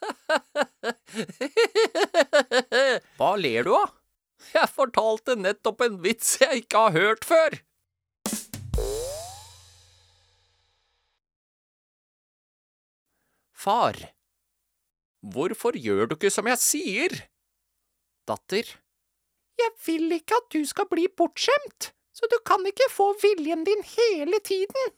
Hva ler du av? Jeg fortalte nettopp en vits jeg ikke har hørt før. Far, hvorfor gjør du ikke som jeg sier? Datter, jeg vil ikke at du skal bli bortskjemt, så du kan ikke få viljen din hele tiden.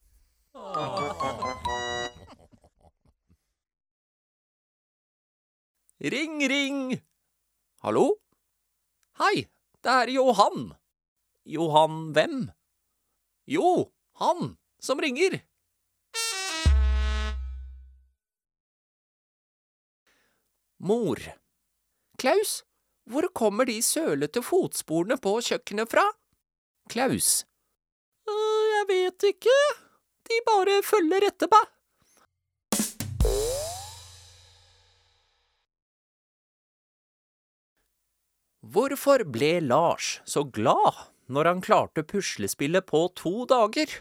Ring, ring. Hallo? Hei, det er Johan. Johan hvem? Jo, han som ringer. Mor. Klaus, hvor kommer de sølete fotsporene på kjøkkenet fra? Klaus. Jeg vet ikke. De bare følger etter meg. Hvorfor ble Lars så glad når han klarte puslespillet på 2 dager?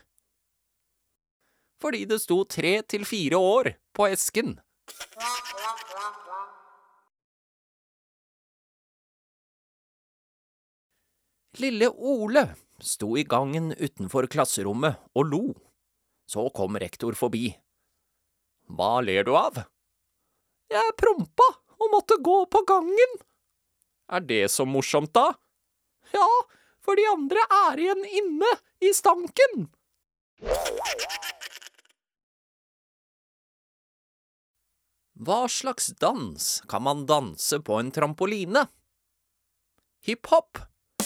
Fordi det sto 3 til 4 år på esken. Lille Ole sto i gangen utenfor klasserommet og lo. Så kom rektor forbi. Hva ler du av? Jeg prompa og måtte gå på gangen. Er det så morsomt da? Ja, for de andre er igjen inne i stanken. Hva slags dans kan man danse på en trampoline? Hiphop.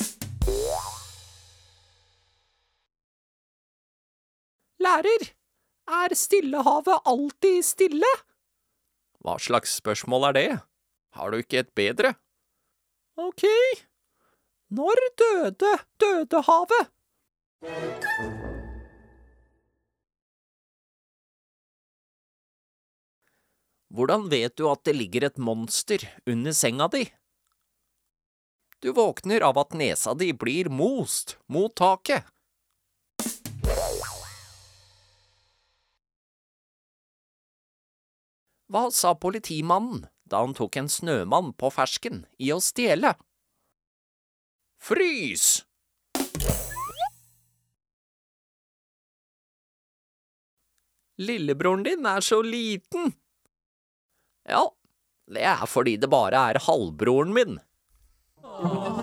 Lærer, er Stillehavet alltid stille? Hva slags spørsmål er det? Har du ikke et bedre? Ok. Når døde Dødehavet? Hvordan vet du at det ligger et monster under senga di? Du våkner av at nesa di blir most mot taket. Hva sa politimannen da han tok en snømann på fersken i å stjele? Frys! Lillebroren din er så liten. Ja, det er fordi det bare er halvbroren min.